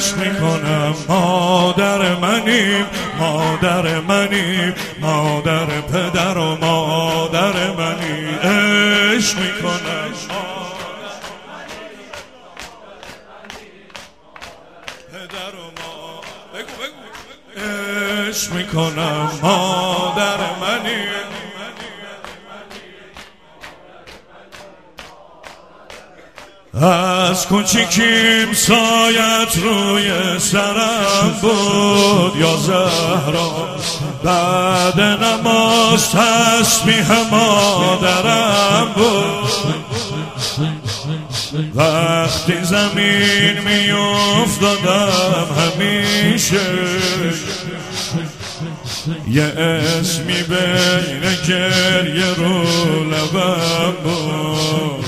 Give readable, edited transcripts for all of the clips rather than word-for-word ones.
عشق میکنم مادر منی، مادر منی، مادر پدر و مادر منی. عشق میکنم پدر و مادر، عشق میکنم مادر منی. از کوچیکیم سایت روی سرم بود یا زهرا، بعد نماز تسبیح مادرم بود. وقتی زمین میافتادم همیشه یه اسمی بین گریه رو لبم بود.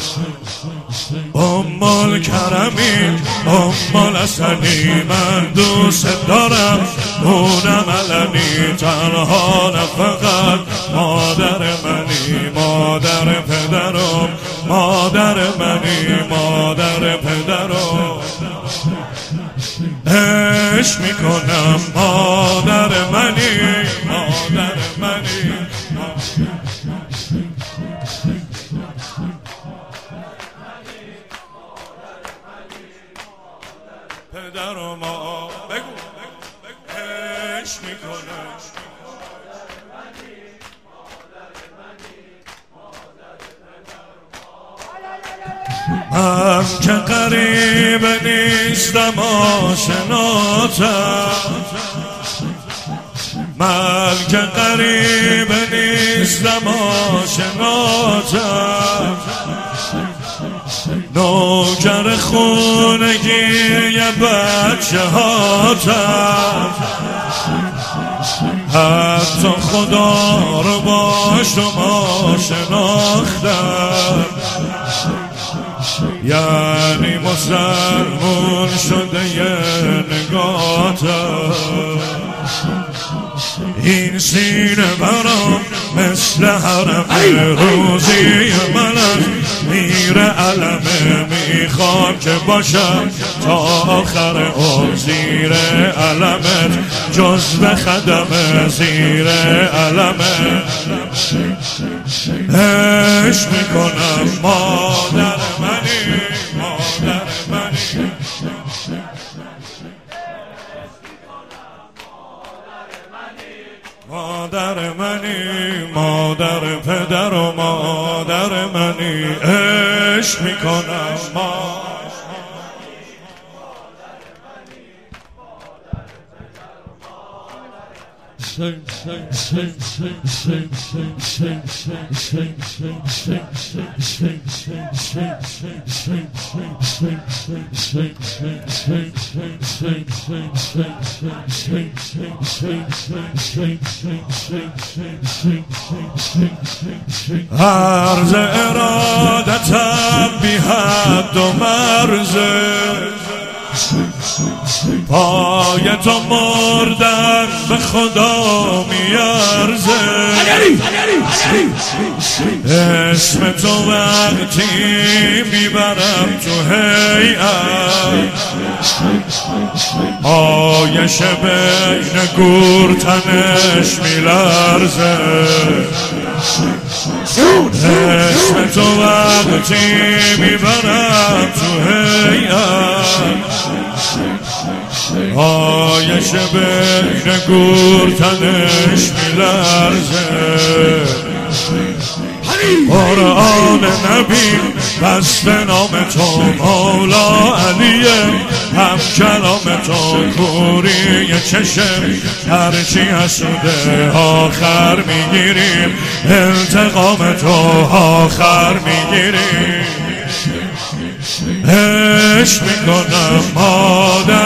امال کرمی، امال حسنی، من دوست دارم اونم علنی. تنها نه فقط مادر منی، مادر پدرم، مادر منی، مادر پدرم. عشق میکنم مادر منی، مادر منی. پدر و ما بگو عشق میکنم من که قریب نیستم آشناتم، من که قریب نیستم آشناتم. نوکر خونگی یه بچه هاتم، حتی خدا رو با شما شناختم. یعنی مسلمون شده یه نگاتم. این سینه برام مثل حرم روزی منم میره علمه. میخوام که باشم تا آخر عمر زیر علمت، جزو خدمه زیر علمه. عشق میکنم مادر منی، مادر منی. مادر منی، مادر پدر و مادر منی. عشق میکنم عرض ارادتم بی حد و مرزه، پای تو مردن به خدا میارزه. اسم تو وقتی میبرم تو هیئت، آیش بین گور تنش میلرزه. اسم تو وقتی میبرم تو هیئت، آیش بین گور تنش میلرزه. قرآن نبی بس به نام تو مولا علیه، هم کلام تو کوری چشم. هرچی حسوده آخر میگیریم، انتقام تو آخر میگیریم. عشق میکنم مادر